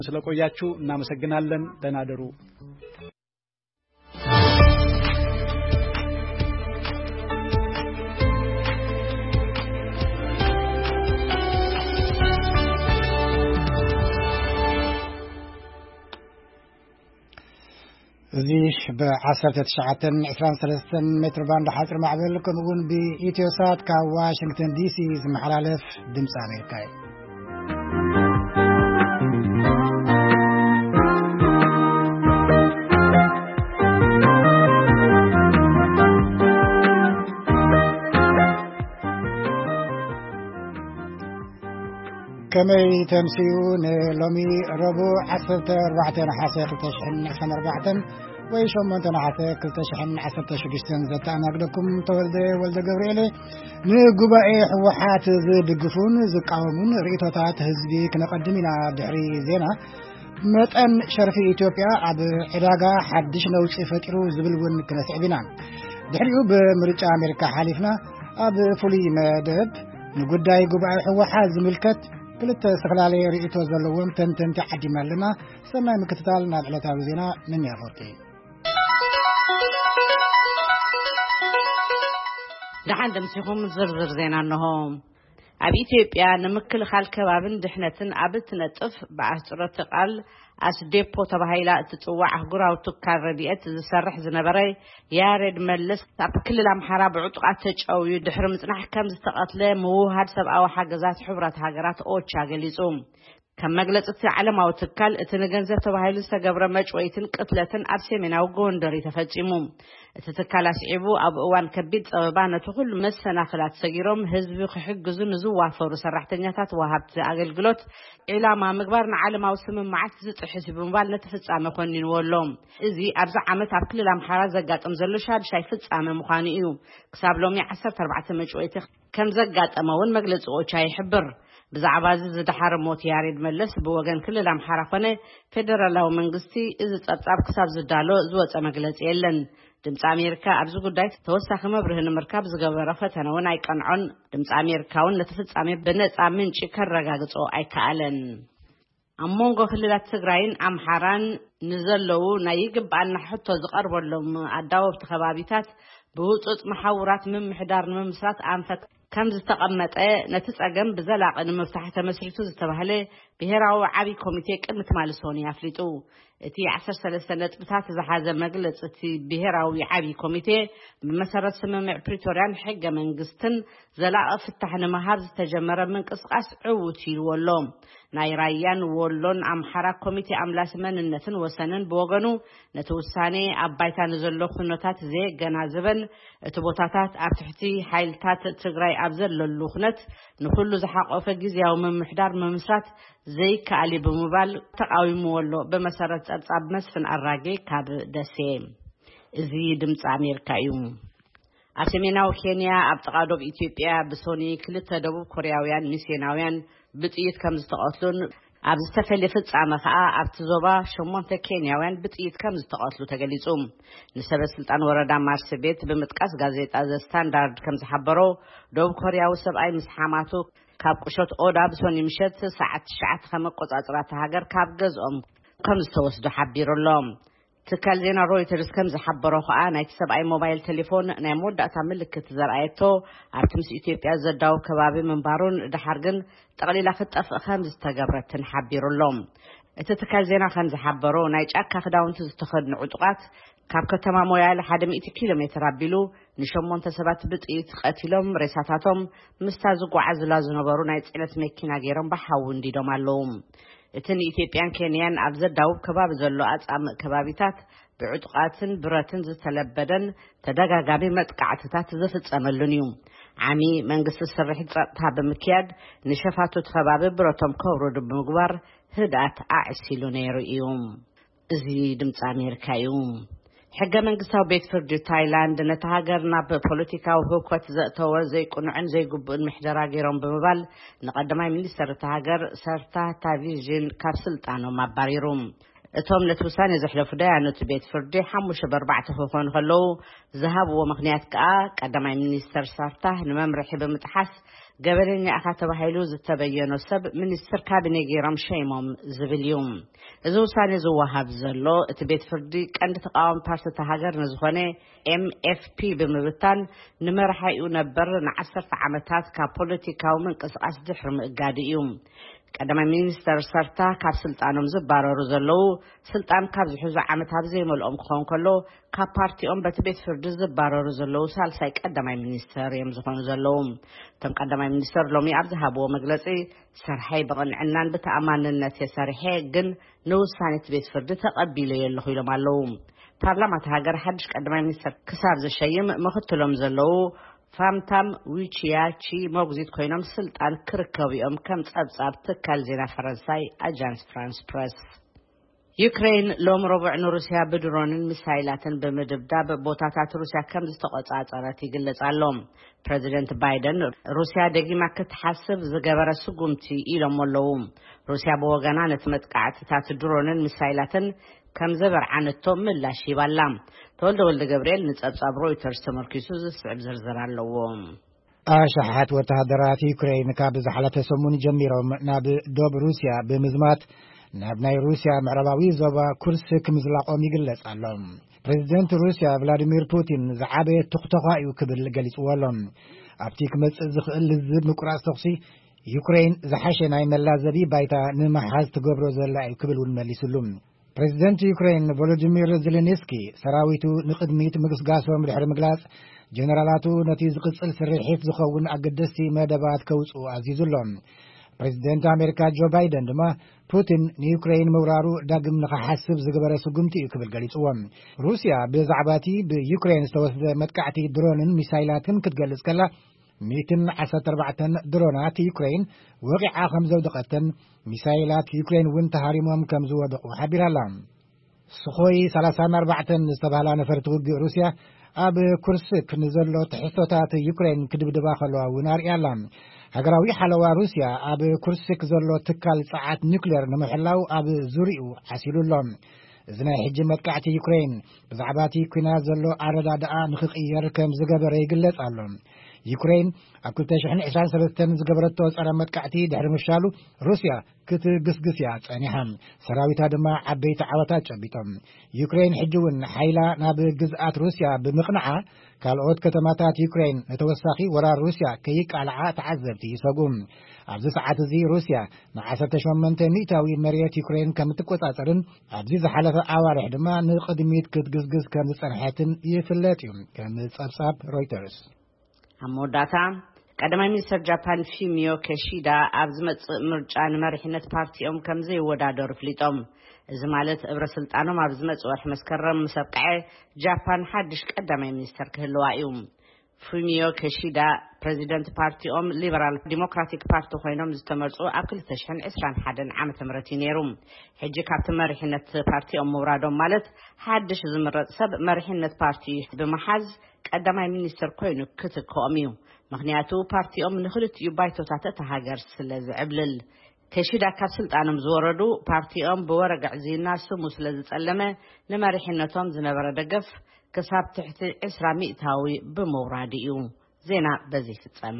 ስለቆያችሁ እናመሰግናለን። ደህና ደሩ። እዚህ በ1923 ሜትር ባንድ ሐጽር ማዕበል ከምኡን በኢትዮሳት ከዋሽንግተን ዲሲ ዝመሓላለፍ ድምፂ አሜሪካ እዩ። كمي تمسيون لومي ربو عصرت 14/2024 ويشوم من تنعته 2016 زتانا قدكم ولد جبريل نقبائي حوحات دقفون زقاومون رئيتوتات هزبي كنقدمنا دحري زينا متن شرفي إثيوبيا عب عراقا حدش نوش فترو زبلون كنسعبنا دحريو بمرجع أمريكا حالفنا عب فولي مدب نقداي قبائي حوحات زملكت كلت استقلالي رئيتو زلوهم تنتن تحديما لنا سمع مكتتال نابعلة عوزينا من يافورتي دحان دمسيخم زرزر زينا انهم اب إثيوبيا نمكل خال كبابن دحنتن ابت نطف بعصرة قال اس ديبو تبهيلا تطوع غراو تكار رديت زسرح زنبري يارد ملس اب كل الامحرا بعطقات تچاو يدحر مصنح كم زتقاتله موهاد سبعه حاجزات حبرات هاجرات اوچا غليصوم كم مغلصت علماو تكال اتنغنزه تبهيل استغبر مچويتن قتلتن ابسيمناو غوندري تفصيمو اتتكالاس عيبو اب اوان كبيد صبابانه كل مسناخلات سغيروم حزب خحجزو نزوافرو سرحتنياتات وهابت اغلغلوت ኢላማ ምግባርና ዓለማው ስምማዓት ዝጥሕስ ብምባል ነተፈጻመ ኮኒን ወሎም እዚ ኣብዚ ዓመት ኣብ ክልል ኣምሓራ ዘጋጠም ዘሎ ሻድሻይ ፍጻመ ምዃኑ እዩ ክሳብ ሎሚ 14 መጪወይቲ ከም ዘጋጠመውን መግለጺዎች ይሕብር ብዛዕባ ዝድሓር ሞት ያሬድ መለስ ብወገን ክልል ኣምሓራ ኮነ ፌደራላዊ መንግስቲ እዚ ጸብጻብ ክሳብ ዝዳሎ ዝወፀ መግለጺ የለን ድምጽ አሜሪካ ኣብዚ ጉዳይ ተወሳኺ መብርህን ምርካብ ዝገበረ ፈተነውን አይቀንዖን ድምጽ አሜሪካውን ለተፈጻመ በነጻ ምንጭ ከረጋግጾ አይካአለን አሞንጎ ክልላት ትግራይን አምሓራን ንዘለው ናይ ይግባአና ሕቶ ዝቀርበሎም አዳወብቲ ከባቢታት ብውጽጥ መሓውራት ምምሕዳር ንምስራት አንፈት ከም ዝተቀመጠ ነትጸገም በዘላቅን መፍታሕ ተመስሪቱ ዝተባህለ ብሄራዊ ዓቢ ኮሚቴ ቅድምት ማልሶን ያፍሊጡ እቲ 13 ነጥብታት ዝሓዘ መግለጽቲ ብሄራዊ ዓቢ ኮሚቴ በመሰረት ስምምዕ ፕሪቶሪያን ሕገ መንግስትን ዘላቕ ፍታሕ ንምሃብ ዝተጀመረ ምንቅስቃስ ዕውት ይልወሎም ናይ ራያን ወሎን አምሓራ ኮሚቴ አምላስ መንነትን ወሰንን በወገኑ ነቲ ውሳኔ አባይታን ዘሎ ኩነታት ዘገናዘበን እቲ ቦታታት ኣብ ትሕቲ ሓይልታት ትግራይ ኣብ ዘለሉ ኩነት ንኩሉ ዝሓቆፈ ግዚያዊ ምምሕዳር መምስራት ዘይከኣሊ ብምባል ተቃዊሙ ወሎ በመሰረት ጸብጻብ መስፍን አራጌ ካብ ደሴ እዚ ድምጽ አሜሪካ እዩ ኣብ ሰሜናዊ ኬንያ ኣብ ጥቃዶብ ኢትዮጵያ ብሶኒ ክልተ ደቡብ ኮሪያውያን ሚስዮናውያን ብጥይት ከም ዝተቀትሉን ኣብ ዝተፈለየ ፍጻመ ከዓ ኣብቲ ዞባ 8 ኬንያውያን ብጥይት ከም ዝተቀትሉ ተገሊጹ ንሰበስልጣን ወረዳ ማርሰቤት ብምጥቃስ ጋዜጣ ዘ ስታንዳርድ ከም ዝሓበሮ ደቡብ ኮሪያዊ ሰብኣይ ምስ ሓማቱ ካብ ቁሸት ኦዳ ብሶኒ ምሸት ሰዓት 9 ከመቆጻጽራት ሃገር ካብ ገዝኦም ከም ዝተወስዱ ሓቢሩሎም ትካል ዜና ሮይተርስ ከም ዝሓበሮ ከዓ ናይ ሰብኣይ ሞባይል ቴሌፎን ናይ መወዳእታ ምልክት ዘርአየቶ ኣብቲ ምስ ኢትዮጵያ ዘዳው ከባቢ መንባሩን ድሓር ግን ጠቕሊላ ክጠፍ ከም ዝተገብረትን ሓቢሩሎም እቲ ትካል ዜና ከም ዝሓበሮ ናይ ጫካ ክዳውንቲ ዝተኸድኑ ዕጡቃት ካብ ከተማ ሞያሌ 100 ኪሎ ሜትር ኣቢሉ ንሸሞንተ ሰባት ብጥይት ቀቲሎም ሬሳታቶም ምስታ ዝጓዓዙላ ዝነበሩ ናይ ጽዕነት መኪና ገይሮም በሓው እንዲዶም ኣለዉ እቲ ኢትዮጵያን ኬንያን ኣብ ዘዳው ከባቢ ዘሎ ኣጻም ከባቢታት ብዕጡቃትን ብረትን ዝተለበደን ተደጋጋሚ መጥቃዕትታት ዝፍጸመሉን እዩ ዓሚ መንግስቲ ስርሒት ጸጥታ ብምክያድ ንሸፋቱ ከባቢ ብረቶም ከውርዱ ብምግባር ህድኣት ኣዕሲሉ ነይሩ እዩ እዚ ድምጽ አሜሪካ እዩ ሕገ መንግስታዊ ቤት ፍርዲ ታይላንድ ነተሃገርና በፖለቲካዊ ህውከት ዘእተወ ዘይቁንዕን ዘይግቡእን ምሕደራ ገይሮም ብምባል ንቀዳማይ ሚኒስትር ተሃገር ሰርታ ታቪዥን ካብ ስልጣኖም ኣባሪሩ እቶም ለተውሳኔ ዘሕለፉ ዳያኖት ቤት ፍርዲ 5-4 ክኾኑ ከለው ዝሃብዎ ምክንያት ከዓ ቀዳማይ ሚኒስተር ሳርታህ ንመምርሒ ብምጥሓስ ገበነኛ ኣኻ ተባሂሉ ዝተበየኖ ሰብ ሚኒስተር ካቢኔ ገይሮም ሸይሞም ዝብል እዩ እዚ ውሳኔ ዝወሃብ ዘሎ እቲ ቤት ፍርዲ ቀንዲ ተቃዋሚ ፓርቲ ሃገር ንዝኾነ MFP ብምብታን ንመርሓዩ ነበር ን10 ዓመታት ካብ ፖለቲካዊ ምንቅስቃስ ድሕሪ ምእጋድ እዩ ቀዳማይ ሚኒስተር ሳርታህ ካብ ስልጣኖም ዝባረሩ ዘለው ስልጣን ካብ ዝሕዙ ዓመታት ዘይመልኦም ክኾን ከሎ ካብ ፓርቲኦም በቲ ቤት ፍርዲ ዝባረሩ ዘለው ሳልሳይ ቀዳማይ ሚኒስተር እዮም ዝኾኑ ዘለው እቶም ቀዳማይ ሚኒስተር ሎሚ ኣብ ዝሃብዎ መግለጺ ሰርሐይ ብቕንዕናን ብተኣማንነት የሰርሐ ግን ንውሳኔ ቤት ፍርዲ ተቐቢለ የለኹ ኢሎም ኣለው ፓርላማ ሃገር ሓድሽ ቀዳማይ ሚኒስተር ክሳብ ዝሸይም ምክትሎም ዘለው ፋምታም ዊቺያቺ ሞግዚት ኮይኖም ስልጣን ክርከብዮም ከም ጸብጻብ ትካል ዜና ፈረንሳይ አጃንስ ፍራንስ ፕሬስ ዩክሬን ሎም ረቡዕ ንሩሲያ ብድሮንን ሚሳይላትን በመደብዳብ ቦታታት ሩሲያ ከም ዝተቆጻጸረት ይግለጻሉ ፕሬዚደንት ባይደን ሩሲያ ደጊማ ክትሓስብ ዝገበረ ስጉምቲ ኢሎም ኣለው ሩሲያ በወገና ነትመጥቃዕትታት ድሮንን ሚሳይላትን ከም ዘበርዓነቶ ምላሽ ይባላ ተወልደ ወልደ ገብርኤል ንጸብጻብ ሮይተርስ ተመርኪሱ ዝስዕብ ዝርዝር ኣለዎ ኣሽሓት ወተሃደራት ዩክሬን ካብ ዝሓለፈ ሰሙን ጀሚሮም ናብ ደቡብ ሩስያ ብምዝማት ናብ ናይ ሩስያ ምዕራባዊ ዞባ ኩርስክ ምዝላቆም ይግለጽ ኣሎ ፕሬዚደንት ሩስያ ቭላዲሚር ፑቲን ዝዓበየ ትኽተኻ እዩ ክብል ገሊጽዎሎም ኣብቲ ክመጽእ ዝኽእል ዝብ ምቁራጽ ተኽሲ ዩክሬን ዝሓሸ ናይ መላዘቢ ባይታ ንምሓዝ ትገብሮ ዘላ እዩ ክብል እውን መሊሱሉ ፕሬዚደንት ዩክሬን ቮሎዲሚር ዜሌንስኪ ሰራዊቱ ንቅድሚት ምግስጋሶም ድሕሪ ምግላጽ ጀነራላቱ ነቲ ዝቅጽል ስርሒት ዝኸውን ኣገደስቲ መደባት ከውጽኡ ኣዚዙሎም ፕሬዚደንት ኣሜሪካ ጆ ባይደን ድማ ፑቲን ንዩክሬን ምውራሩ ዳግም ንኽሓስብ ዝገበረ ስጉምቲ እዩ ክብል ገሊጽዎም ሩስያ ብዛዕባቲ ብዩክሬን ዝተወስደ መጥቃዕቲ ድሮንን ሚሳይላትን ክትገልጽ ከላ 114 ድሮናት ዩክሬን ወቂዓ ከም ዘውደቐተን ሚሳይላት ዩክሬን እውን ተሃሪሞም ከም ዝወደቑ ሓቢራላ ስኾይ 34 ዝተባህላ ነፈርቲ ውግእ ሩስያ ኣብ ኩርስክ ንዘሎ ትሕዝቶታት ዩክሬን ክድብድባ ከለዋ እውን ኣርኢያላ ሃገራዊ ሓለዋ ሩስያ ኣብ ኩርስክ ዘሎ ትካል ጸዓት ኒውክሌር ንምሕላው ኣብ ዙርኡ ዓሲሉሎም እዚ ናይ ሕጂ መጥቃዕቲ ዩክሬን ብዛዕባቲ ኩናት ዘሎ ኣረዳድኣ ንኽቕየር ከም ዝገበረ ይግለጽ ኣሎ ዩክሬን ኣብ 2023 ዝገበረቶ ጸረ መጥቃዕቲ ድሕሪ ምፍሻሉ ሩስያ ክትግስግስ እያ ጸኒሓ ሰራዊታ ድማ ዓበይቲ ዓወታት ጨቢጦም ዩክሬን ሕጂ እውን ሓይላ ናብ ግዝኣት ሩስያ ብምቕንዓ ካልኦት ከተማታት ዩክሬን ነተወሳኺ ወራር ሩስያ ከይቃልዓ ተዓዘብቲ ይሰጉም ኣብዚ ሰዓት እዚ ሩስያ ን18 ሚእታዊ መሬት ዩክሬን ከም እትቆጻጸርን ኣብዚ ዝሓለፈ ኣዋርሕ ድማ ንቅድሚት ክትግስግስ ከም ዝጸንሐትን ይፍለጥ እዩ ከም ጸብጻብ ሮይተርስ ኣሞዳታ ቀዳማይ ሚኒስተር ጃፓን ፉሚዮ ኪሺዳ ኣብ ዝመጽእ ምርጫ ንመሪሕነት ፓርቲኦም ከም ዘይወዳደሩ ፍሊጦም እዚ ማለት እብረ ስልጣኖም ኣብ ዝመጽእ ወርሒ መስከረም ምሰብቅዐ ጃፓን ሓድሽ ቀዳማይ ሚኒስተር ክህልዋ እዩ ፉሚዮ ኪሺዳ ፕሬዚደንት ፓርቲኦም ሊበራል ዲሞክራቲክ ፓርቲ ኮይኖም ዝተመርጹ ኣብ 2021 ዓመተ ምህረት ነይሩ ሕጂ ካብቲ መሪሕነት ፓርቲኦም ምውራዶም ማለት ሓድሽ ዝምረጽ ሰብ መሪሕነት ፓርቲ ብምሓዝ ቀዳማይ ሚኒስተር ኮይኑ ክትከኦም እዩ ምክንያቱ ፓርቲኦም ንኽልቲኡ ባይቶታት እታ ሃገር ስለ ዝዕብልል ከሺዳ ካብ ስልጣኖም ዝወረዱ ፓርቲኦም ብወረጋዕ ዜና ስሙ ስለ ዝጸለመ ንመሪሕነቶም ዝነበረ ደገፍ ክሳብ ትሕቲ 20 ሚእታዊ ብምውራድ እዩ ዜና በዚህ ፍጸም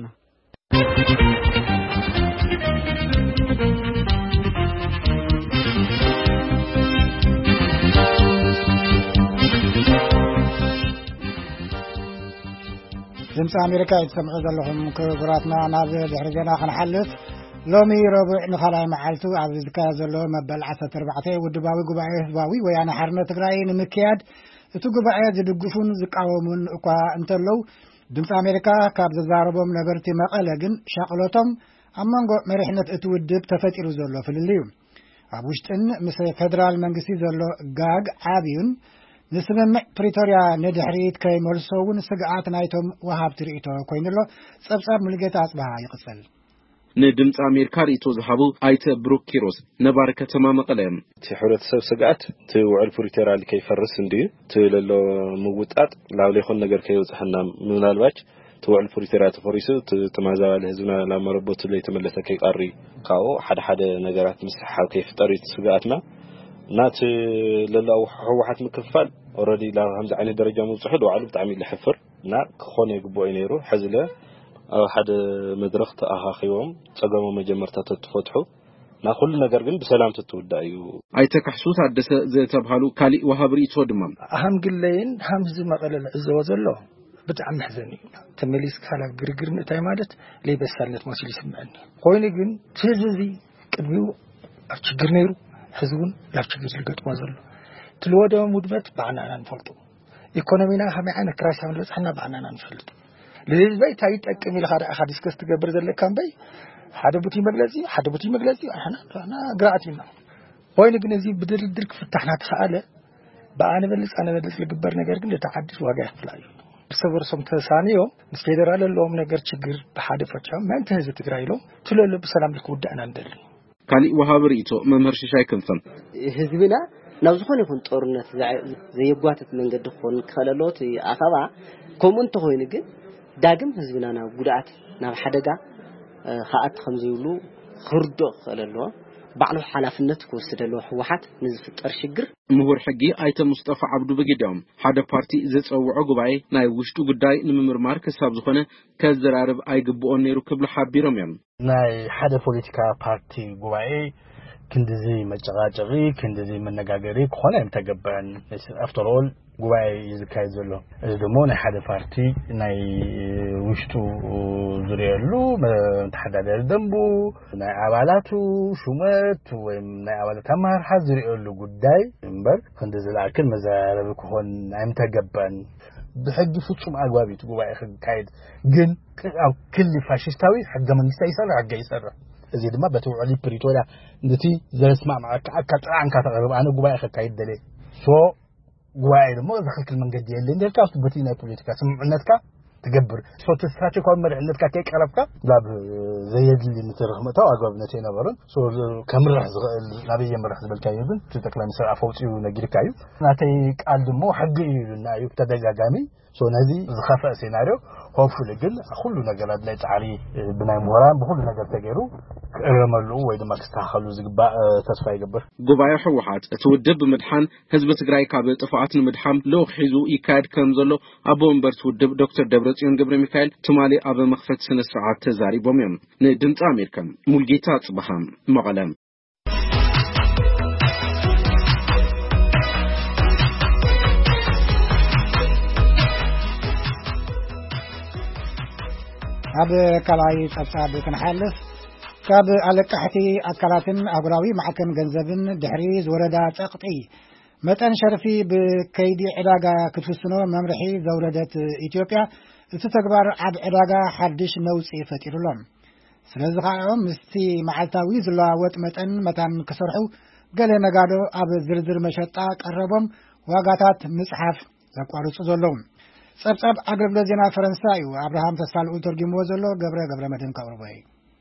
ድምፂ ኣሜሪካ የተሰምዑ ዘለኹም ክቡራትና ናብ ድሕሪ ዜና ክንሓልፍ ሎሚ ረቡዕ ንኻልኣይ መዓልቱ ኣብ ዝካየድ ዘሎ መበል 14 ውድባዊ ጉባኤ ህዝባዊ ወያነ ሓርነት ትግራይ ንምክያድ እቲ ጉባኤ ዝድግፉን ዝቃወሙን እኳ እንተለው ድምፂ ኣሜሪካ ካብ ዝዛረቦም ነበርቲ መቐለ ግን ሻቅሎቶም ኣብ መንጎ መሪሕነት እቲ ውድብ ተፈጢሩ ዘሎ ፍልል እዩ ኣብ ውሽጥን ምስ ፌደራል መንግስቲ ዘሎ ጋግ ዓብዩን ንስምምዕ ፕሪቶሪያ ንድሕሪት ከይመልሶውን ስግኣት ናይቶም ወሃብቲ ርእይቶ ኮይኑሎ ጸብጻብ ሙልጌታ ኣጽባሃ ይቕጽል ንድምፂ ኣሜሪካ ርእይቶ ዝሃቡ ኣይተ ብሩክ ኪሮስ ነባር ከተማ መቐለ እቲ ሕብረተሰብ ስግኣት እቲ ውዕል ፕሪቶሪያ ከይፈርስ እንድዩ እቲ ለሎ ምውጣጥ ላብ ዘይኮነ ነገር ከይውፅሐና ምናልባች እቲ ውዕል ፕሪቶሪያ ተፈሪሱ ተማዛባሊ ህዝብና ላብ መረቦቱ ዘይተመለሰ ከይቃሪ ካብኡ ሓደ ነገራት ምስሓብ ከይፍጠር ስግኣትና نات للا حوحات مكفال already لا همز عين درجة مصحد وعلو بتعمل لحفر نا خونه يقبو ينيرو حزله أو حد مدرخت أخاخيهم تقاموا مجمرتات تفتحوا نا كل ነገር ግን በሰላም ተተወዳዩ አይተካሕሱት አደሰ ዘተብሃሉ ካሊ ወሃብሪ ጾድማም አህም ግለይን ሐምዝ መቀለል እዘው ዘሎ በጣም محزن ተመሊስ ካላ ግርግር እንታይ ማለት ለይበሳለት መስል ይስማኒ ኮይኑ ግን ትዝዚ ቅድሚው አችግር ነይሩ ህዝቡን ያችግር ልገጥሞ ዘሎ ትልወደው ሙድበት ባናና እንፈልጡ ኢኮኖሚና ሀማዓና ክራሻን ለጽሕና ባናና እንፈልጡ ለህዝበይ ታይጠቅም ይልኻዳ አኻ ዲስከስ ትገብር ዘለካም በይ ሓደ ቡቲ መግለጺ አና ግራአቲና ወይ ግን እዚ ብድርድር ክፍታሕና ተኻለ በአነ በልጽ ልግበር ነገር ግን ለተዓድስ ዋጋ ያፍላዩ ሰበርሶም ተሳኒዮ ምስ ፌደራል ለኦም ነገር ችግር በሓደ ፈጫም ማንተ ህዝብ ትግራይ ሎ ትለለ በሰላም ልኩዳና እንደል ካሊ ወሃብሪቶ መምህር ሽሻይ ክንፈም ህዝብና ናብ ዝኾነ ይኹን ጦርነት ዘይጓተት መንገድ ኾን ከለሎት አፋባ ኮሙንት ሆይን ግን ዳግም ህዝብና ናብ ጉዳት ናብ ሓደጋ خاطر خمسة يقولوا خردو خلالوا بعلو حلافنت كوسدلوا حوحات نزفتر شجر مهور حقي آيت مصطفى عبدو بقدام هذا بارتي زت أو عقباي ناي وشتو قداي نمر ماركس سابزخنة كزرارب أي جبوا نيرو قبل حبيرم يم ناي هذا بوليتيكا بارتي قباي كندزي مجاجري كندزي من نجاجري خونه متجبان after all قباي يزكايزلو الدمون هذا بارتي ناي وشتو زريالو متحدد الدمبو ناي عبالاتو شومت وناي عبالات همار حزريالو قداي منبر كندزي الأكل مزارب كون متجبان بحق فوتشم أقوابي تقباي كايد جن أو كل فاشيستاوي حق من يسير حق يسير زيد ما بتوعلي بريتولا نتي زي اسمع معك أكتر كتغرب أنا قبائل خكايد دلي سو قبائل ما دخلت المنجدية اللي عندك أصل بتينا بوليتيكا سمع عندك تجبر سو تستراتي كون مرة عندك كيك عرفك لا زي اللي نترخمته أقرب نتينا برا سو كمرة نبي مرة حسب الكايبن تتكلم سر أفوتي ونجري كايب ناتي قال دمو حقي نايو تدجا جامي سو نادي زخافة سيناريو hopefully ግን ሁሉ ነገር ላይ ጻሪ ብናይ ሞራን በሁሉ ነገር ተገሩ ረመሉ ወይ ድማ ተስተካከሉ ዝግባ ተስፋ ይገበር ጉባኤ ህወሓት ተወደብ ምድሓን ህዝብ ትግራይ ካብ ጥፋዓት ንምድሓም ለውሒዙ ይካድ ከም ዘሎ አቦ ወንበር ተወደብ ዶክተር ደብረጽዮን ገብረ ሚካኤል ትማሊ አበ መክፈት ስነ ስርዓት ተዛሪቦም እዮም ንድምጽ አሜሪካ ሙልጌታ ጽባሃም መቀለም هذا كلاي تصاب كنحلف كاب على قحتي أكلاتن أغراوي معكن جنزبن دحريز وردا تقطعي متن شرفي بكيدي علاقة كتفسنو ممرحي زوردة إثيوبيا تتكبر عب علاقة حدش نوسي فتيرلهم سلازقاهم مستي معلتاوي زلاوت متن كسرحو قال نقادو أب زرزر مشطا قربهم واقاتات مصحف زقوارو صزولهم صبصب أقرب لزينا فرنسايو أبراهام تسفال أولترجم وزلو قبر مدن كورباي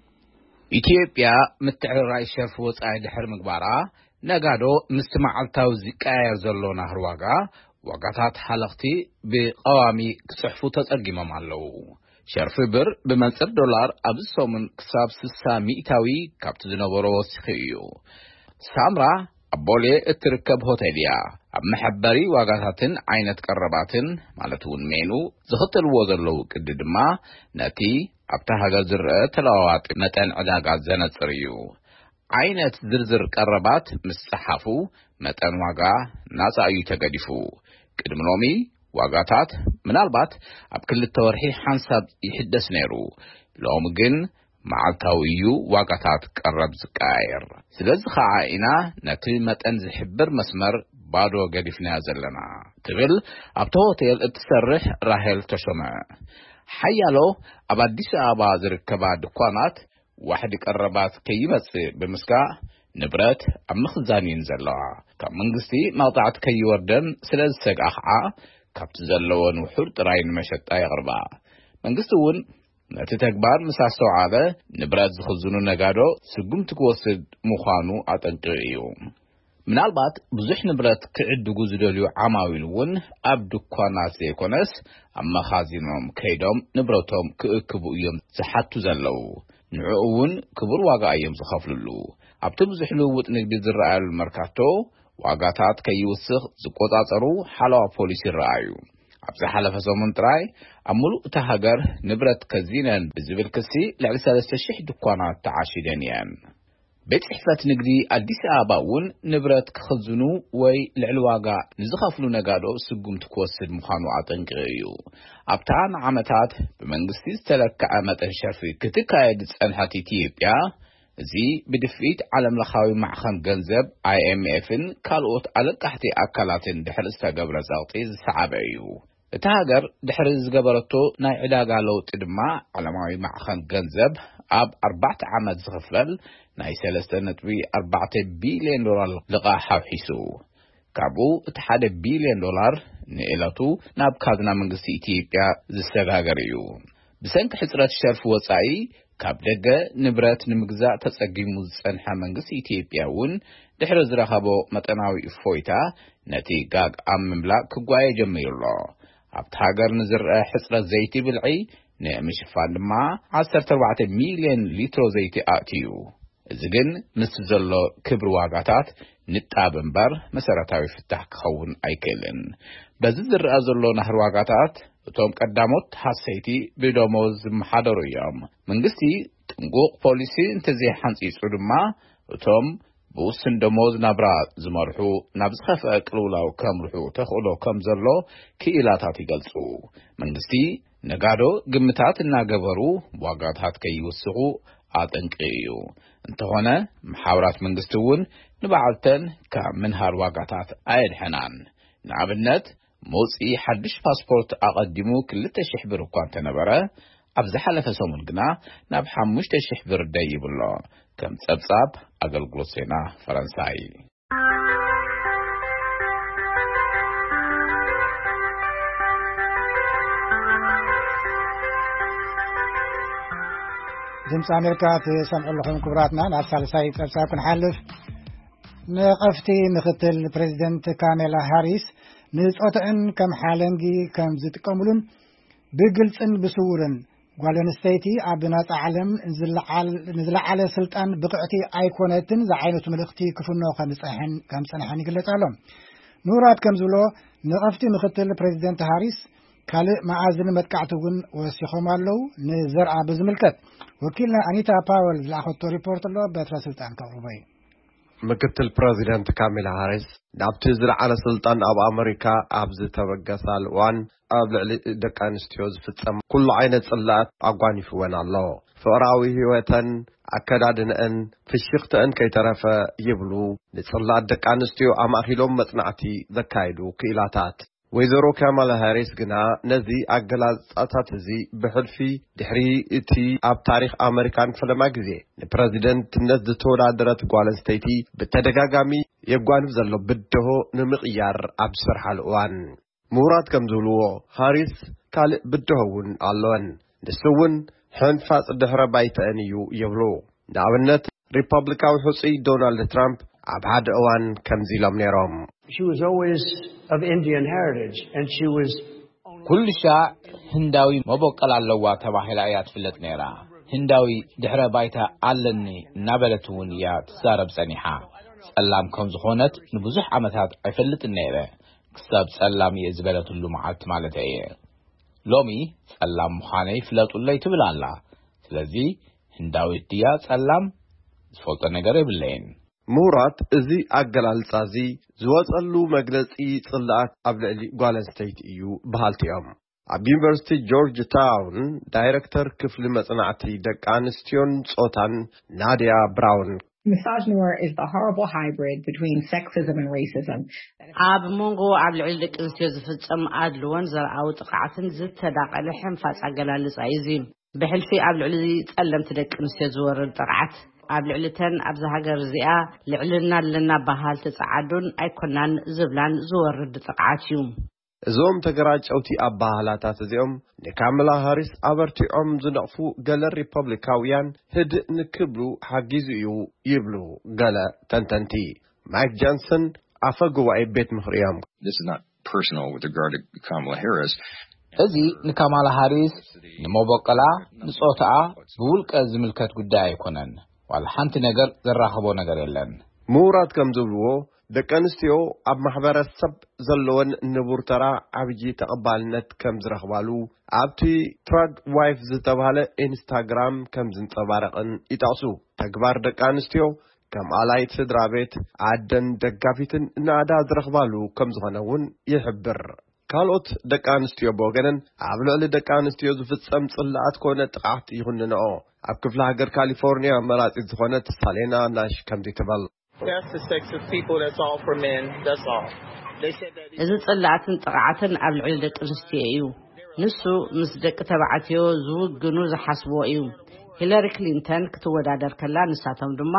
إثيوبيا متعرى شرف وصاي دحر مقبارا نقادو مستمعلتاو زكاير زلو نهر واقاتات حلقتي بقوامي كصحفو تترجمم علو شرف بر بمنصر دولار أبسو من كساب سسا مئتاوي كابت دنبورو وسخيو سامرا أبولي اتركب هوتيليا أب محبري واقاتاتن عينت قرباتن مالتون مينو زخطل وزرلو قددما نتي أبتاها زرع تلاوات متن عداقات زنت ريو عينت زرزر قربات مستحفو متن واقا ناسا أيو تقدفو قدمنومي واقاتات من البات أب كل التورحي حانساب يحدث نيرو لومقن معلتاويو واقاتات قرب زكاير سلز خاعينا نتي متن زحبر مسمر بادو قدفنا زلنا تغل أبتوتيل اتسرح راهل تشمع حيالو أباديس أباز ركبا دقوانات واحد قربات كيبس بمسكا نبرات أمخزانين زلوا كمنغستي مقطعت كيوردن سلز سقاحا كابت زلوان وحرط راين مشت أي غربا منغستون نتتكبار مساستو عادة نبرات زخزونو نقادو سقم تكوصد مخانو أتنقريو من البعض بزح نبرات كعد جوزدليو عماويلون أبدو كوناس يكونس أما خازينهم كيدهم نبرتهم كأكبو يوم زحاتو زلو نعوون كبر واقع يوم زخافللو أبتو بزح لووت نقدي زرع المركاتو ዋጋታት ከይውስኽ ዝቆጻጸሩ ሓለዋ ፖሊሲ ይረኣዩ ኣብዚ ሓለፈ ሰሙን ጥራይ ኣብ ሙሉእ እታ ሃገር ንብረት ከዚነን ብዝብል ክሲ ልዕሊ 3,000 ድኳናት ተዓሺገን እየን ቤት ጽሕፈት ንግዲ ኣዲስ ኣበባ እውን ንብረት ክኽዝኑ ወይ ልዕሊ ዋጋ ንዝኸፍሉ ነጋዶ ስጉምቲ ክወስድ ምዃኑ ኣጠንቂቑ እዩ ኣብታ ንዓመታት ብመንግስቲ ዝተለክዐ መጠን ሸርፊ ክትካየድ ዝጸንሐት ኢትዮጵያ እዚ ብድፊት ዓለም ለኻዊ ማዕኸን ገንዘብ IMFን ካልኦት ኣለቃሕቲ ኣካላትን ድሕሪ ዝተገብረ ዘቕጢ ዝሰዓበ እዩ እታ ሃገር ድሕሪ ዝገበረቶ ናይ ዕዳጋ ለውጢ ድማ ዓለማዊ ማዕኸን ገንዘብ ኣብ 4 ዓመት ዝኽፈል ናይ 3.4 ቢልዮን ዶላር ልቓሕ ሓዊሱ ካብኡ እቲ 1 ቢልዮን ዶላር ንዕለቱ ናብ ካዝና መንግስቲ ኢትዮጵያ ዝሰጋገር እዩ ብሰንኪ ሕፅረት ሸርፊ ወጻኢ ካብ ደገ ንብረት ንምግዛእ ተጸጊሙ ዝጸንሐ መንግስቲ ኢትዮጵያ እውን ድሕሪ ዝረኸቦ መጠናዊ እፎይታ ነቲ ጋግ ኣብ ምምላእ ክጓየ ጀሚሩሎ ኣብቲ ሃገር ንዝርአ ሕፅረት ዘይቲ ብልዒ ንምሽፋን ድማ 14 ሚልዮን ሊትሮ ዘይቲ ኣእትዩ እዚ ግን ምስ ዘሎ ክብሪ ዋጋታት ንጣብ እምበር መሰረታዊ ፍታሕ ክኸውን ኣይክእልን በዚ ዝርአ ዘሎ ናህር ዋጋታት እቶም ቀዳሞት ሓሰይቲ ብደሞዝ ዝመሓደሩ እዮም መንግስቲ ጥንቁቕ ፖሊሲ እንተዘይሓንፂፁ ድማ እቶም ብውስን ደሞዝ ናብራ ዝመርሑ ናብ ዝኸፍአ ቅልውላው ከምርሑ ተኽእሎ ከም ዘሎ ክኢላታት ይገልጹ መንግስቲ ነጋዶ ግምታት እናገበሩ ዋጋታት ከይውስኹ ኣጠንቂቑ እዩ እንተኾነ ማሕበራት መንግስቲ እውን ንበዓልተን ካብ ምንሃር ዋጋታት ኣየድሕናን ንኣብነት መውፅኢ ሓድሽ ፓስፖርት ኣቐዲሙ 2,000 ብር እኳ እንተነበረ ኣብ ዝሓለፈ ሰሙን ግና ናብ 5,000 ብር ደይብሎ ከም ጸብጻብ ኣገልግሎት ዜና ፈረንሳይ ድምፂ ኣሜሪካ ትሰምዑ ኣለኹም ክቡራትና ናብ ሳልሳይ ጸብጻብ ክንሓልፍ ነቐፍቲ ምክትል ፕሬዚደንት ካሜላ ሃሪስ ንጾትዕን ከም ሓለንጊ ከም ዝጥቀሙሉን ብግልጽን ብስውርን ጓል ኣንስተይቲ ኣብ ናጻ ዓለም ንዝለዓለ ስልጣን ብቕዕቲ ኣይኮነትን ዝዓይነቱ መልእኽቲ ክፍኖ ከም ጸንሐን ይግለጽ ኣሎ ንውራት ከም ዝብሎ ነቐፍቲ ምክትል ፕሬዚደንት ሃሪስ ካልእ መዓዝን መጥቃዕቲ እውን ወሲኾም ኣለው ንዘርኣ ብዝምልከት ወኪልና ኣኒታ ፓወል ዝለኣኸቶ ሪፖርት ኣሎ በትረ ስልጣን ከቕርቦ እዩ ምክትል ፕሬዚደንት ካሜላ ሃሪስ ናብቲ ዝለዓለ ስልጣን ኣብ ኣሜሪካ ኣብ ዝተበገሳል እዋን ኣብ ልዕሊ ደቂ ኣንስትዮ ዝፍጸም ኩሉ ዓይነት ጽላእት ኣጓኒፍወን ኣሎ ፍቕራዊ ህይወተን ኣከዳድነአን ፍሽኽተአን ከይተረፈ ይብሉ ንጽላእት ደቂ ኣንስትዮ ኣማኺሎም መጽናዕቲ ዘካይዱ ክኢላታት ወይዘሮ ካሜላ ሃሪስ ግና ነዚ ኣገላልጻታት እዚ ብሕልፊ ድሕሪ እቲ ኣብ ታሪኽ ኣሜሪካን ፈለማ ግዜ ንፕሬዚደንትነት ዝተወዳደረት ጓል ኣንስተይቲ ብተደጋጋሚ የጓንፍ ዘሎ ብድሆ ንምቕያር ኣብ ዝሰርሓሉ እዋን ምሁራት ከም ዝብልዎ ሃሪስ ካልእ ብድሆ እውን ኣለወን ንሱ እውን ሕንፋፅ ድሕረ ባይተአን እዩ ይብሉ ንኣብነት ሪፐብሊካዊ ሕፁይ ዶናልድ ትራምፕ ኣብ ሓደ እዋን ከምዚ ኢሎም ነይሮም She was always of Indian heritage and she was ኩሉ ሻዕ ህንዳዊ መበቀል ኣለዋ ተባሂላ እያ ትፍለጥ ነይራ ህንዳዊ ድሕረ ባይታ ኣለኒ እናበለት እውን እያ ትዛረብ ጸኒሓ ጸላም ከም ዝኾነት ንብዙሕ ዓመታት ኣይፈልጥን ነይረ ክሳብ ጸላም እየ ዝበለትሉ መዓልቲ ማለት እየ ሎሚ ጸላም ምዃነይ ይፍለጡለይ ትብል ኣላ ስለዚ ህንዳዊት ድያ ጸላም ዝፈልጦ ነገር የብለይን ምሁራት እዚ ኣገላልጻ እዚ ዝወጸሉ መግለጺ ጽላእት ኣብ ልዕሊ ጓል ኣንስተይቲ እዩ በሃልቲኦም ኣብ ዩኒቨርሲቲ ጆርጅ ታውን ዳይሬክተር ክፍሊ መጽናዕቲ ደቂ ኣንስትዮን ጾታን ናዲያ ብራውን Misogyny is the horrible hybrid between sexism and racism. ኣብ መንጎ ኣብ ልዕሊ ደቂ ኣንስትዮ ዝፍጸም ኣድልዎን ዘርኣዊ ጥቕዓትን ዝተዳቐለ ሕንፋፅ ኣገላልጻ እዩ ብሕልፊ ኣብ ልዕሊ ጸለምቲ ደቂ ኣንስትዮ ዝወርድ ጥቕዓት ኣብ ልዕልተን ኣብዛ ሃገር እዚኣ ልዕልና ኣለና ባህል ተጻዓዱን ኣይኮናን ዝብላን ዝወርድ ጥቕዓት እዩ እዞም ተገራጨውቲ ኣባህላታት እዚኦም ንካሜላ ሃሪስ ኣበርቲዖም ዝነቕፉ ገለ ሪፐብሊካውያን ህድእ ንክብሉ ሓጊዙ እዩ ይብሉ ገለ ተንተንቲ ማይክ ጆንሰን ኣፈ ጉባኤ ቤት ምኽሪ እዮም This is not personal with regard to Kamala Harris. እዚ ንካሜላ ሃሪስ ንመበቀላ ንጾታኣ ብውልቀ ዝምልከት ጉዳይ ኣይኮነን ዋላ ሓንቲ ነገር ዘራኸቦ ነገር የለን ምሁራት ከም ዝብልዎ ደቀንስትዮ ኣብ ማሕበረሰብ ዘለወን ንቡር ተራ ዓብይ ተቐባልነት ከም ዝረኽባሉ ኣብቲ ትራግ ዋይፍ ዝተባሃለ ኢንስታግራም ከም ዝንጸባረቕን ይጠቕሱ። ተግባር ደቀንስትዮ ከም ኣላይት ስድራቤት ዓደን ደጋፊትን ናዳ ዝረኽባሉ ከም ዝኾነውን ይሕብር። ካልኦት ደቀንስትዮ በወገነን ኣብ ልዕሊ ደቀንስትዮ ዝፍጸም ጽላኣት ኮነ ጥቃዕት ይኹንንኦ ኣብ ክፍለ ሃገር ካሊፎርኒያ መራጺት ዝኾነት ሳሌና ናሽ ከምዚ ትብል That's the sex of people. That's all for men. That's all. They said that. እዚ ጽላኣትን ጥቃዕትን ኣብ ልዕሊ ደቂ ኣንስትዮ እዩ። ንሱ ምስ ደቂ ተባዕትዮ ዝውግኑ ዝሓስቦ እዩ። ሂለሪ ክሊንተን ክትወዳደር ከላ ንሳቶም ድማ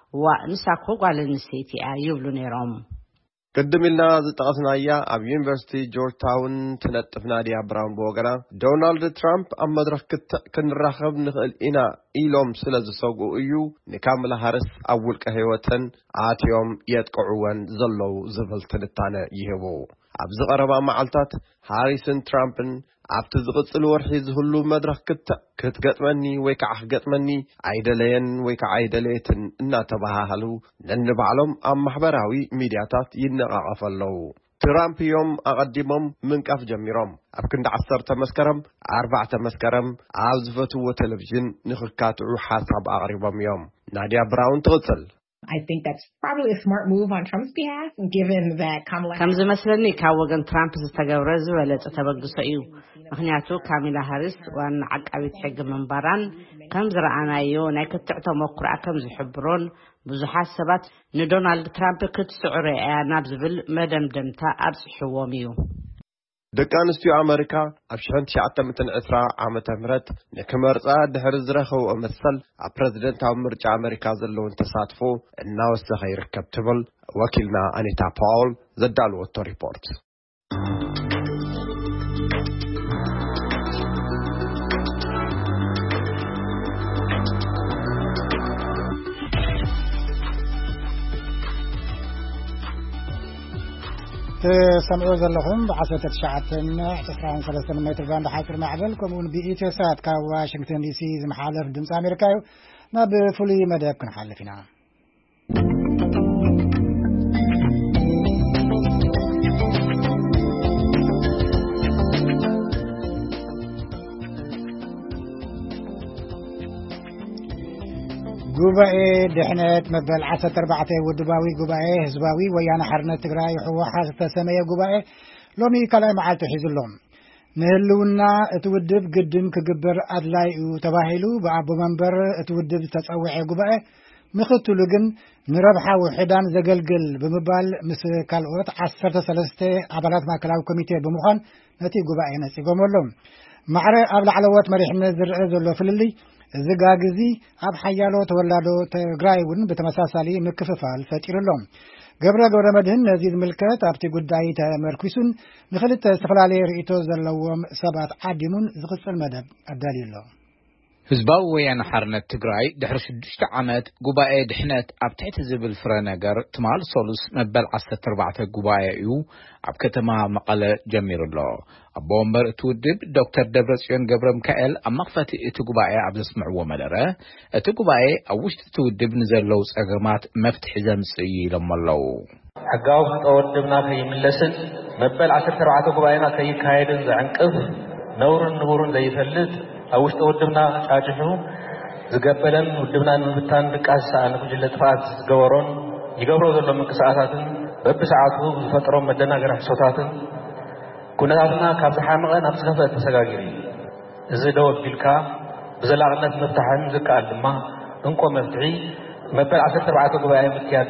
ንሳኮ ጓል ኣንስተይቲ እያ ይብሉ ነይሮም። ቅድም ኢልና ዝጠቐስናያ ኣብ ዩኒቨርሲቲ ጆርጅ ታውን ትነጥፍ ናዲያ ብራውን በወገና ዶናልድ ትራምፕ ኣብ መድረኽ ክንራኸብ ንኽእል ኢና ኢሎም ስለ ዝሰግኡ እዩ ንካማላ ሃሪስ ኣብ ውልቀ ህይወተን ኣትዮም የጥቅዕወን ዘለው ዝብል ትንታነ ይህቡ። ኣብ ዝቐረባ መዓልታት ሃሪስን ትራምፕን ኣብቲ ዝቕጽል ወርሒ ዝህሉ መድረኽ ክትገጥመኒ ወይ ከዓ ክትገጥመኒ ኣይደለየን ወይ ከዓ ኣይደለየትን እናተባሃሉ ነንባዕሎም ኣብ ማሕበራዊ ሚድያታት ይነቃቐፈለው። ትራምፕ ዮም ኣቐዲሞም ምንቃፍ ጀሚሮም ኣብ ክንዲ 10 መስከረም 4 መስከረም ኣብ ዝፈትዎ ቴሌቪዥን ንኽካትዑ ሓሳብ ኣቕሪቦም እዮም። ናዲያ ብራውን ትቕጽል I think that's probably a smart move on Trump's behalf, given that Kamala ከም ዝመስለኒ ካብ ወገን ትራምፕ ዝተገብረ ዝበለጸ ተበግሶ እዩ። ምክንያቱ ካማላ ሃሪስ ዋና ዓቃቢት ሕጊ መንበራን ከም ዝረኣናዮ ናይ ክትዕቶ መኩርዓ ከም ዝሕብሮን ብዙሓት ሰባት ንዶናልድ ትራምፕ ክትስዕሮ እያ ናብ ዝብል መደምደምታ ኣብጽሕዎም እዩ። ደቂ ኣንስትዮ ኣሜሪካ ኣብ 1920 ዓመተ ምህረት ንክመርጻ ድሕሪ ዝረኸብኦ መሰል ኣብ ፕሬዝደንታዊ ምርጫ ኣሜሪካ ዘለውን ተሳትፎ እናወሰኸ ይርከብ ትብል ወኪልና ኣኒታ ፓውል ዘዳልወቶ ሪፖርት። سمعوا زلهم بعثة تشعتن 93 متر باند حاكر معبل كمون بإيتسات كا واشنطن دي سي محالف دمس أمريكايو ما بفولي مداب كن حالفنا ጉባኤ ድሕነት መበል 14 ውድባዊ ጉባኤ ህዝባዊ ወያነ ሓርነት ትግራይ ህወሓት ተሰመየ ጉባኤ ሎሚ ካልኣይ መዓልቲ ሒዙሎም ንህልውና እቲ ውድብ ግድም ክግበር ኣድላይ እዩ ተባሂሉ ብኣቦ መንበር እቲ ውድብ ተጸውዐ ጉባኤ ምኽትሉ ግን ንረብሓ ውሕዳን ዘገልግል ብምባል ምስ ካልኦት 13 ኣባላት ማእከላዊ ኮሚቴ ብምዃን ነቲ ጉባኤ ነጺጎመሎም ማዕረ ኣብ ላዕለዎት መሪሕነት ዝርአ ዘሎ ፍልልይ ዝጋግዚ ኣብ ሓያሎ ተወላዶ ትግራይውን በተመሳሳሊ ምክፍፋል ፈጢሩሎም ገብረ መድህን ነዚ ዝምልከት ኣብቲ ጉዳይ ተመርኩሱን ንኽልተ ዝተፈላለዩ ርእይቶ ዘለዎም ሰባት ዓዲሙን ዝቕጽል መደብ ኣዳልዩሎ ህዝባዊ ወያነ ሓርነት ትግራይ ድሕሪ 6 ዓመት ጉባኤ ድሕነት ኣብ ትሕቲ ዝብል ፍረ ነገር ትማል ሶሉስ መበል 14 ጉባኤ እዩ ኣብ ከተማ መቐለ ጀሚሩሎ ኣቦ ወንበር እቲ ውድብ ዶክተር ደብረጽዮን ገብረ ሚካኤል ኣብ መኽፈቲ እቲ ጉባኤ ኣብ ዘስምዕዎ መደረ እቲ ጉባኤ ኣብ ውሽጢ እቲ ውድብ ንዘለው ጸገማት መፍትሒ ዘምጽእ ኢሎም ኣለው ሕጋዊ ተወድብና ከይምለስን መበል 14 ጉባኤና ከይካየድን ዘዕንቅፍ ነውርን ንቡርን ዘይፈልጥ ኣብ ውሽጢ ውድብና ጫጭሑ ዝገበለን ውድብና ንምብታን ድቃስ ንጉጅለ ጥፋት ዝገበሮን ይገብሮ ዘሎ ምንቅስቃሳትን በብሰዓቱ ዝፈጥሮም መደናገር ሕሶታትን ኩነታትና ካብ ዝሓመቐ ናብ ዝኸፍአ ተሰጋጊር እዩ እዚ ደው ኣቢልካ ብዘላቕነት ምፍታሕን ዝከኣል ድማ እንኮ መፍትሒ መበል 14 ጉባኤ ምክያድ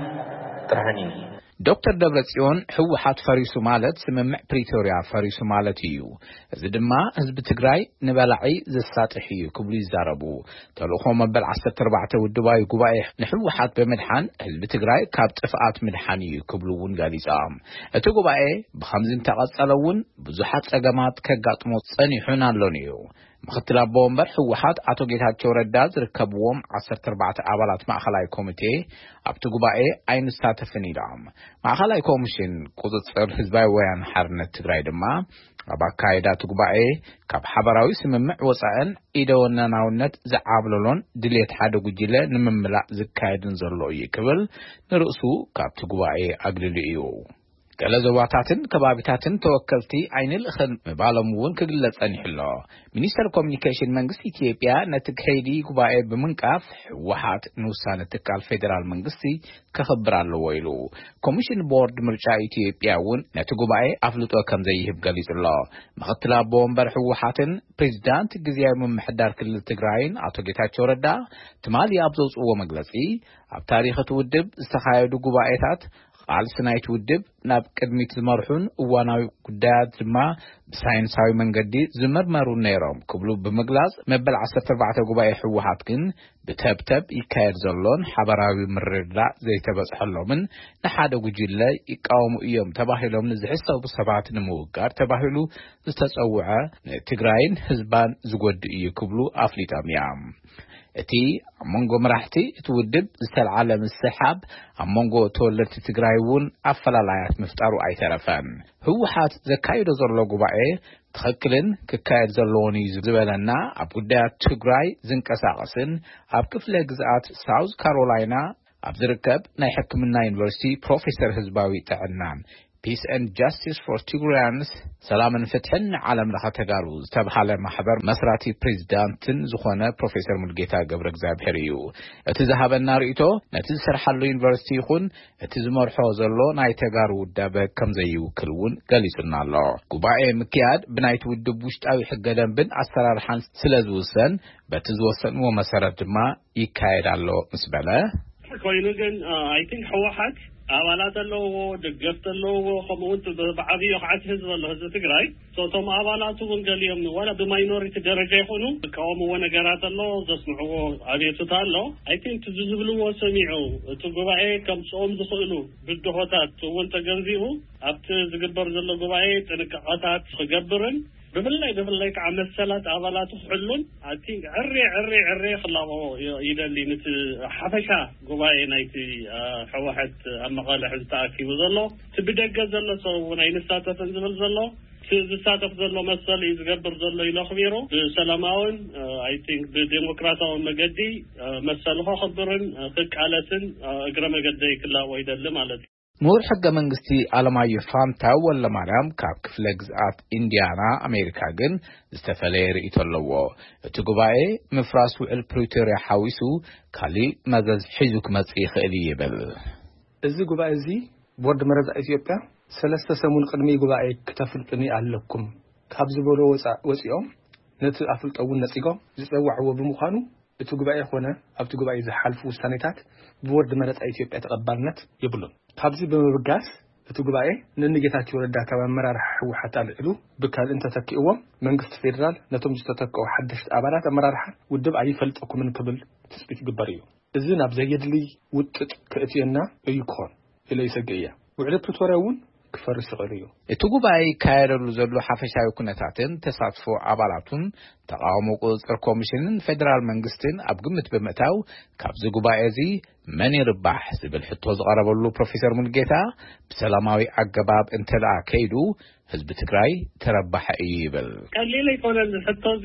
ጥራሕን እዩ ዶክተር ደብረጽዮን ህወሓት ፈሪሱ ማለት ስምምዕ ፕሪቶሪያ ፈሪሱ ማለት እዩ እዚ ድማ ህዝቢ ትግራይ ንበላዒ ዘሳጥሕ እዩ ክብሉ ይዛረቡ ተልእኾ መበል 14 ውድባዊ ጉባኤ ንህወሓት በመድሓን ህዝቢ ትግራይ ካብ ጥፍኣት ምድሓን እዩ ክብሉ እውን ገሊፆም እቲ ጉባኤ ብኸምዚ እንተቐጸለውን ብዙሓት ጸገማት ከጋጥሞ ጸኒሑን ኣሎን እዩ ምክትል ኣቦ ወንበር ህወሓት ኣቶ ጌታቸው ረዳ ዝርከብዎም 14 ኣባላት ማእኸላይ ኮሚቴ ኣብቲ ጉባኤ ኣይንሳተፍን ኢሎም ማእኸላይ ኮሚሽን ቁጽጽር ህዝባዊ ወያነ ሓርነት ትግራይ ድማ አባካይዳቱ ጉባኤ ካብ ሓበራዊ ስምምዕ ወፃእን ኢደወናናውነት ዘዓብለሎን ድሌት ሓደ ጉጅለ ንምምላእ ዝካየድን ዘሎ እዩ ክብል ንርእሱ ካብቲ ጉባኤ አግልሉ እዩ ገለዘዋታትን ከባቢታትን ተወከልቲ አይንል ኸን ባለሙውን ክግለጸን ይሕሎ ሚኒስተር ኮሙኒኬሽን መንግስት ኢትዮጵያ ነቲ ከይዲ ጉባኤ ብምንቃፍ ህወሓት ንውሳነ ትካል ፌደራል መንግስቲ ከኽብር ኣለዎ ኢሉ ኮሚሽን ቦርድ ምርጫ ኢትዮጵያውን ነቲ ጉባኤ አፍልጦ ከም ዘይህብ ገሊጹሎ ምክትል አቦ ወንበር ህወሓትን ፕሬዝዳንት ጊዜያዊ ምምሕዳር ክልል ትግራይን አቶ ጌታቸው ረዳ ትማሊ አብዘውጽዎ መግለጺ ኣብ ታሪኽ ትውድብ ዝተኻየዱ ጉባኤታት አልስናይት ውድብ ናብ ቅድሚት ዝመርሑን እዋናዊ ጉዳያት ድማ ብሳይንሳዊ መንገዲ ዝመርመሩ ነይሮም ክብሉ ብምግላጽ መበል 14 ጉባኤ ህወሓት ግን ብተብተብ ይካየድ ዘሎን ሓበራዊ ምርድዳእ ዘይተበጽሐሎምን ንሓደ ጉጅለ ይቃወሙ እዮም ተባሂሎም ንዝሕሰቡ ሰባት ንምውጋር ተባሂሉ ዝተጸውዐ ትግራይን ህዝባን ዝጎድእ እዩ ክብሉ አፍሊጦም እዮም እቲ አመንጎ መራሕቲ እትውድብ ዝተልዓለ ምስሓብ አመንጎ ተወለድቲ ትግራይውን አፈላላያት ምፍጣሩ አይተረፈን ህወሓት ዘካይዶ ዘሎ ጉባኤ ትኽክልን ክካየድ ዘለዎን እዩ ዝበለና ኣብ ጉዳያት ትግራይ ዝንቀሳቐስን ኣብ ክፍለ ግዝኣት ሳውዝ ካሮላይና ኣብ ዝርከብ ናይ ሕክምና ዩኒቨርሲቲ ፕሮፌሰር ህዝባዊ ጥዕናን Peace and Justice for Tigrayans ሰላምን ፍትሕን ዓለም ለኸ ተጋሩ ዝተባሃለ ማሕበር መስራቲ ፕሬዝዳንትን ዝኾነ ፕሮፌሰር ሙልጌታ ገብረ እግዚአብሔር እዩ እቲ ዝሃበና ርእይቶ ነቲ ዝሰርሓሉ ዩኒቨርሲቲ ይኹን እቲ ዝመርሖ ዘሎ ናይ ተጋሩ ውዳበ ከም ዘይውክልውን ገሊጹና ኣሎ ጉባኤ ምክያድ ብናይቲ ውድብ ውሽጣዊ ሕገ ደንብን ኣሰራርሓን ስለዝውሰን በቲ ዝወሰንዎ መሰረት ድማ ይካየድ ኣሎ ምስ በለ ኮይኑ ግን I think ህወሓት አባላት አለው ደገፍት አለው ከመውት በአብይ ወቅት ህዝብ አለው ህዝብ ትግራይ ሶቶም አባላቱ ወንገሊየም ወላ በማይኖሪቲ ደረጃ ይሆኑ ከወሙ ወነገራት አለው ዘስምዑ አቤቱታ አለው I think ዝዝብሉ ወሰሚዑ እቲ ጉባኤ ከም ጾም ዝኽእሉ ብድሆታት ወንተ ገንዚኡ ኣብቲ ዝግበር ዘሎ ጉባኤ ጥንቃቄታት ክገብርን በብላይ ከመሰላት አባላቱ ሁሉን I think ዕሪ خلاو ይደሊ ነቲ ሓፈሻ ጉባኤ ናይቲ ህወሓት አመቃለ ህዝብ ተኣኪቡ ዘሎ ትብደገ ዘሎ ሰው ናይ ንሳተፈን ዝብል ዘሎ ዝሳተፍ ዘሎ መሰል ይዝገብር ዘሎ ይለኽቢሩ በሰላማውን I think በዲሞክራሲያዊ መገዲ መሰልሁ ኸብርን ተቃለትን እግረ መገዲ ክላው ይደል ማለት ምሁር ሕገ መንግስቲ አለማየሁ ፋንታው ወለማርያም ካብ ክፍለ ግዝኣት ኢንዲያና አሜሪካ ግን ዝተፈለየ ርእይቶ ኣለዎ እቲ ጉባኤ ምፍራስ ውዕል ፕሪቶሪያ ሓዊሱ ካሊእ መዘዝ ሒዙ ክመጽእ ይኽእል ይብል እዚ ጉባኤ እዚ ቦርድ መረፃ ኢትዮጵያ ሰለስተ ሰሙን ቅድሚ ጉባኤ ከተፍልጥኒ ኣለኩም ካብ ዝበሎ ወፂኦም ነቲ ኣፍልጠውን ነፂጎም ዝፀዋዕዎ ብምዃኑ እቲ ጉባኤ ኾነ ኣብቲ ጉባኤ ዝሓልፉ ውሳኔታት ቦርድ መረፃ ኢትዮጵያ ተቐባልነት ይብሉን ካብዚ በመብጋስ እቲ ጉባኤ ንንጌታቸው ረዳ ካብ አመራርሓ ህወሓት አልዕሉ ብካል እንተተኪእዎም መንግስት ፌደራል ነቶም ዝተተከኡ ሓደሽቲ አባላት አመራርሓ ውድብ ኣይፈልጠኩምን ክብል ትጽቢት ግበር እዩ እዚ ናብ ዘየድሊ ውጥጥ ከእትየና እዩ ክኾን ኢለ ይሰግእ እያ ውዕል ፕሪቶሪያውን ክፈርስ ይኽእል እዩ እቲ ጉባኤ ካየደሉ ዘሎ ሓፈሻዊ ኩነታትን ተሳትፎ አባላቱን ተቃውሞ ቁጥጥር ኮሚሽንን ፌደራል መንግስትን ኣብ ግምት ብምእታው ካብዚ ጉባኤ እዚ መን ይርባሕ ዝብል ሕቶ ዝቀረበሉ ፕሮፌሰር ሙልጌታ ብሰላማዊ አገባብ እንተደኣ ከይዱ ህዝብ ትግራይ ተረባሕ እዩ ይብል ቀሊል ይኮነን ሕቶ እዚ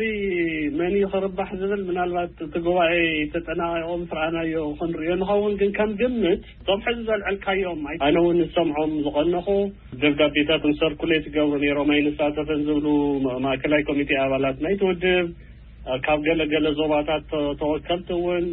መን ይርባሕ ዝብል ምናልባት እቲ ጉባኤ ተጠናቂቆም ፍርኣናዮ ክንሪኦ ንኸውን ግን ከም ግምት ቶም ሕዚ ዘልዕልካዮም ኣነ እውን ሰምዖም ዝቐነኹ ደብዳቤታት ሰርኩሌት ገብሩ ነይሮም ኣይንሳተፈን ዝብሉ ማእከላይ ኮሚቴ አባላት ናይ ትውድብ ካብ ገለ ዞባታት ተወከልትውን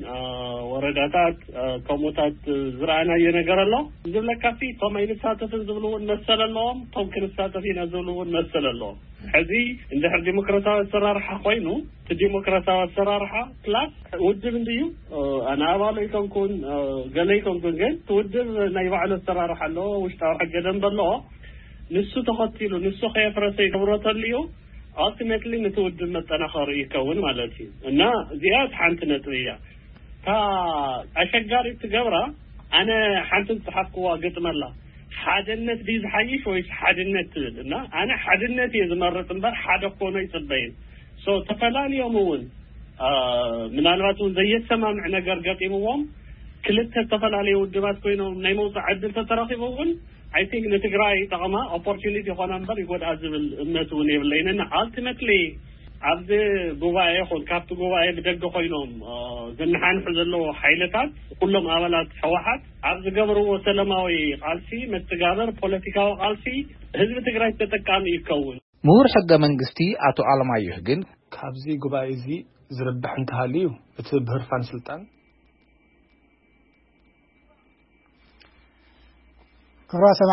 ወረዳታት ኮሙታት ዝራእናዮ ነገር ኣሎ ዝብለካፊ ቶም ኣይንሳተፍን ዝብሉውን መሰል ኣለዎም ቶም ክንሳተፊና ዝብሉውን መሰል ኣለዎም ሕዚ እንድሕር ዲሞክራሲያዊ ኣሰራርሓ ኮይኑ እቲ ዲሞክራሲያዊ ኣሰራርሓ ፕላስ ውድብ እንድዩ ኣነ ኣባል ይኮንኩን ገለ ይኮንኩን ግን ትውድብ ናይ ባዕሉ ኣሰራርሓ ኣለዎ ውሽጣዊ ሕገ ደንብ ኣለዎ ንሱ ተኸቲሉ ንሱ ከየፍረሰ ይገብሮ ተልዩ ultimately نتوجد متناخر يكون مالتي እና زياد حنت نطيا تا اشغاري تجبره انا حنت تحقوا قطملا حدنت ديز حيش ويس حدنت እና انا حدنت يزمرط እንበር حد ሆኖ ይጽበይን so ተፈላል يومون ምናልባት ዘይሰማም ነገር ገጥሞም ክልተ ተፈላለዩ ውድባት ኮይኖም ናይ መውፃእ ዕድል ተተረኺቦውን I think ንትግራይ ጠቕማ opportunity ኾና እምበር ይጎድኣ ዝብል እምነት እውን የብለይን ultimately ኣብዚ ጉባኤ ይኹን ካብቲ ጉባኤ ብደገ ኮይኖም ዝነሓንሑ ዘለዉ ሓይልታት ኩሎም ኣባላት ሕወሓት ኣብ ዝገብርዎ ሰላማዊ ቃልሲ መስተጋብር ፖለቲካዊ ቃልሲ ህዝቢ ትግራይ ተጠቃሚ ይከውን ምሁር ሕገ መንግስቲ አቶ አለማየሁ ግን ካብዚ ጉባኤ እዚ ዝረብሕ እንተሃልዩ እቲ ብህርፋን ስልጣን ክብራ